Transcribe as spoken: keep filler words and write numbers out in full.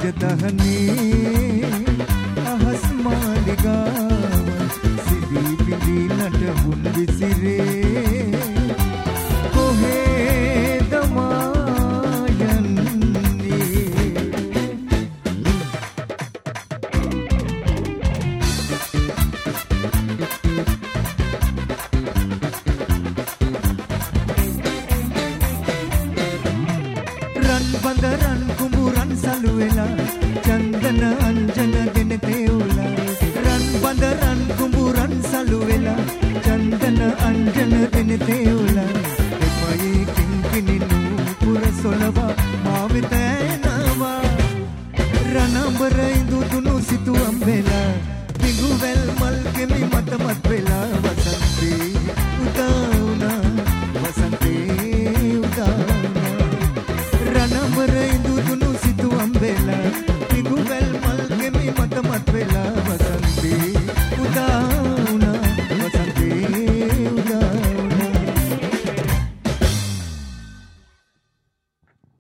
රජදහනේ අහස් මාලිගාව සිදී පිදී නටබුන් විසිරේ කොහෙද මා යන්නේ රන් බඳරන් කුඹුරන් සලු වෙලා චන්දන අංජන දෙන තේවුලා රන් බඳරන් කුඹුරන් සලු වෙලා චන්දන අංජන දෙන තේවුලා එපයි කිංකිනි නූපුර සොලවා මාවිත එනවා රණඹර ඉඳු දුනු සිතුවම් වෙලා පිඟු වැල් මල් කෙමි මත මත් වෙලා වසන්තේ උදා වුණා වසන්තේ උදා රණඹර ඉඳු දුනු සිතුවම් වෙලා පිඟු වැල් මල් කෙමි මත මත් වෙලා